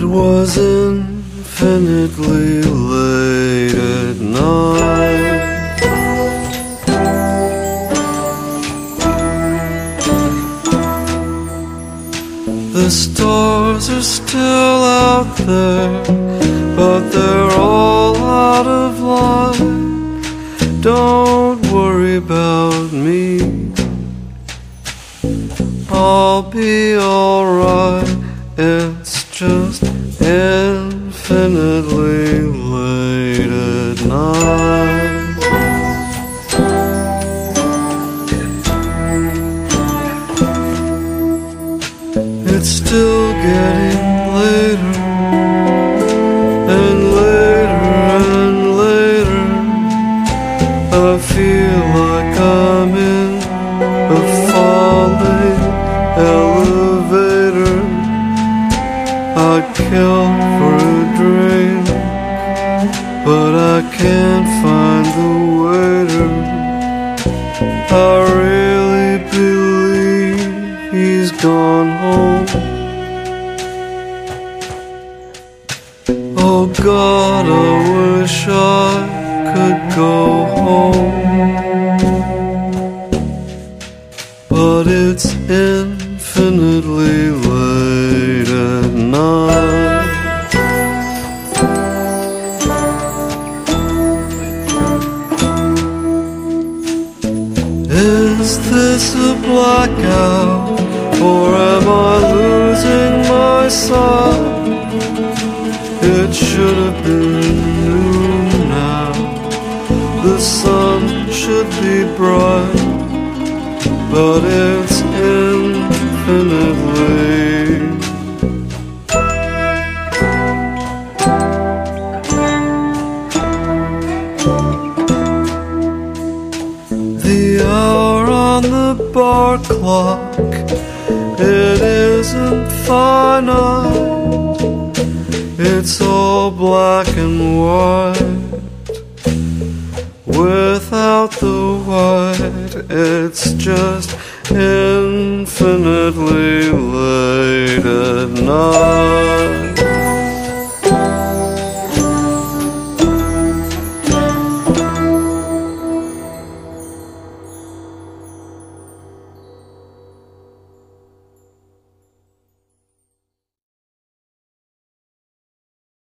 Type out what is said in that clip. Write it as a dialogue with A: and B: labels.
A: It was infinitely late at night. The stars are still out there, but they're all out of line. Don't worry about me, I'll be alright. It's just infinitely late at night. It's still getting later and later and later. I feel like I'm in a falling elevator. I'd kill for a drink, but I can't find the waiter. I really believe he's gone home. Oh God, I wish I could go home, but it's infinitely late at night. Is this a blackout, or am I losing my sight? It should have been noon now. The sun should be bright, but it's infinitely. The hour on the bar clock, it isn't finite. It's all black and white. Without the white, it's just infinitely late at night.